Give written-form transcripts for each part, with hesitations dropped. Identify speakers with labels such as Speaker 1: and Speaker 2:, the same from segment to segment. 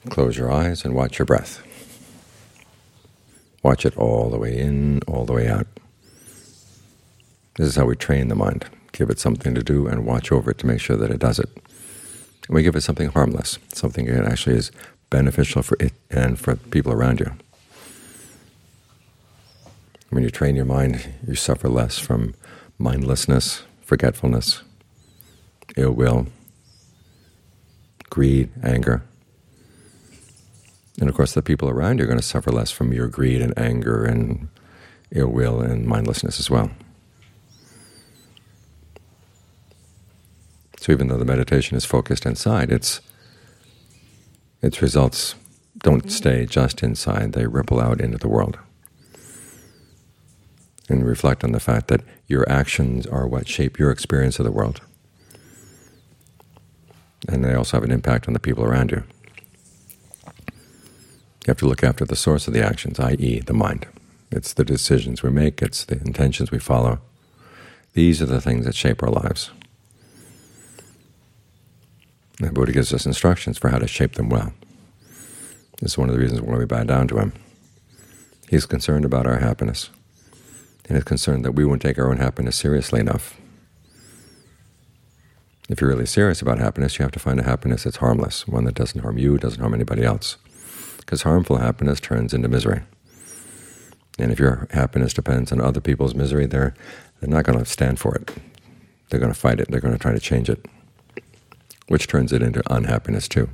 Speaker 1: Close your eyes and watch your breath. Watch it all the way in, all the way out. This is how we train the mind. Give it something to do and watch over it to make sure that it does it. And we give it something harmless, something that actually is beneficial for it and for people around you. When you train your mind, you suffer less from mindlessness, forgetfulness, ill will, greed, anger. And of course the people around you are going to suffer less from your greed and anger and ill will and mindlessness as well. So even though the meditation is focused inside, its results don't stay just inside, they ripple out into the world. And reflect on the fact that your actions are what shape your experience of the world. And they also have an impact on the people around you. You have to look after the source of the actions, i.e. the mind. It's the decisions we make, it's the intentions we follow. These are the things that shape our lives. And the Buddha gives us instructions for how to shape them well. This is one of the reasons why we bow down to him. He's concerned about our happiness, and is concerned that we won't take our own happiness seriously enough. If you're really serious about happiness, you have to find a happiness that's harmless, one that doesn't harm you, doesn't harm anybody else. Because harmful happiness turns into misery. And if your happiness depends on other people's misery, they're not going to stand for it. They're going to fight it. They're going to try to change it, which turns it into unhappiness too.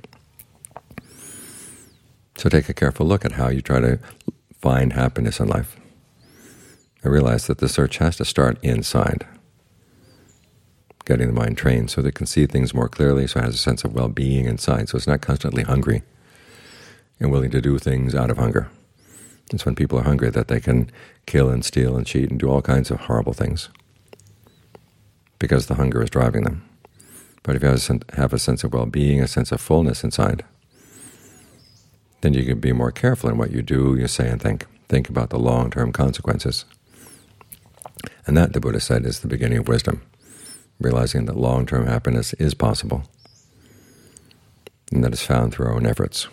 Speaker 1: So take a careful look at how you try to find happiness in life. I realize that the search has to start inside, getting the mind trained so that it can see things more clearly, so it has a sense of well-being inside, so it's not constantly hungry and willing to do things out of hunger. It's when people are hungry that they can kill and steal and cheat and do all kinds of horrible things because the hunger is driving them. But if you have a sense of well-being, a sense of fullness inside, then you can be more careful in what you do, you say, and think. Think about the long-term consequences. And that, the Buddha said, is the beginning of wisdom, realizing that long-term happiness is possible and that it's found through our own efforts.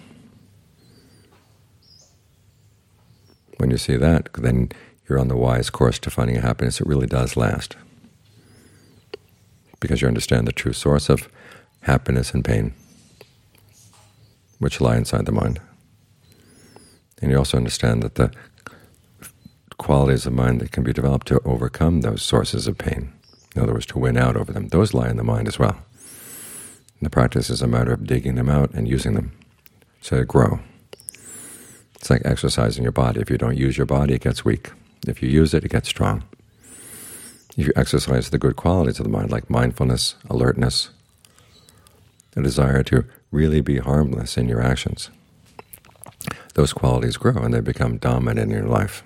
Speaker 1: When you see that, then you're on the wise course to finding a happiness that really does last, because you understand the true source of happiness and pain, which lie inside the mind. And you also understand that the qualities of mind that can be developed to overcome those sources of pain, in other words, to win out over them, those lie in the mind as well. And the practice is a matter of digging them out and using them so they grow. It's like exercising your body. If you don't use your body, it gets weak. If you use it, it gets strong. If you exercise the good qualities of the mind, like mindfulness, alertness, a desire to really be harmless in your actions, those qualities grow and they become dominant in your life.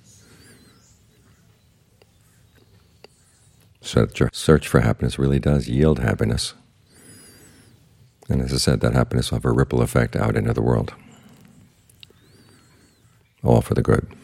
Speaker 1: So that your search for happiness really does yield happiness. And as I said, that happiness will have a ripple effect out into the world, all for the good.